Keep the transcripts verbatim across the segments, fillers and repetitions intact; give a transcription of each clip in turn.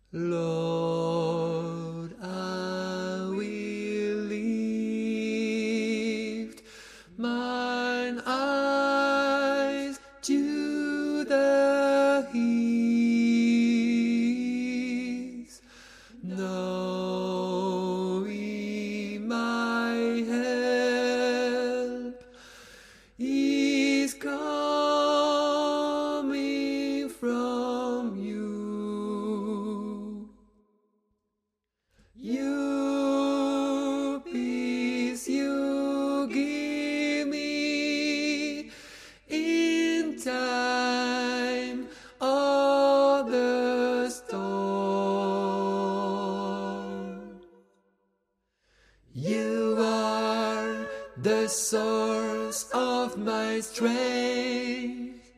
Lord, I will lift mine eyes to the hills, knowing my help is coming from you. You peace you give me in time of the storm. You are the source of my strength.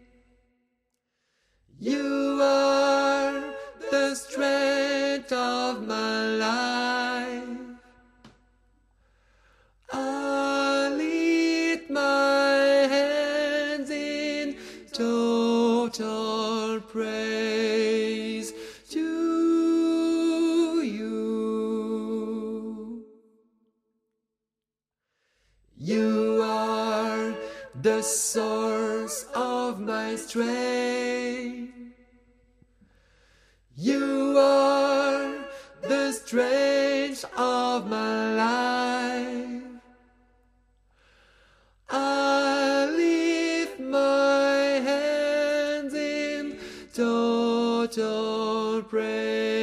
You are the strength of my life. I lift my hands in total praise to you. You are the source of my strength. You are the strength of my life. I lift my hands in total praise.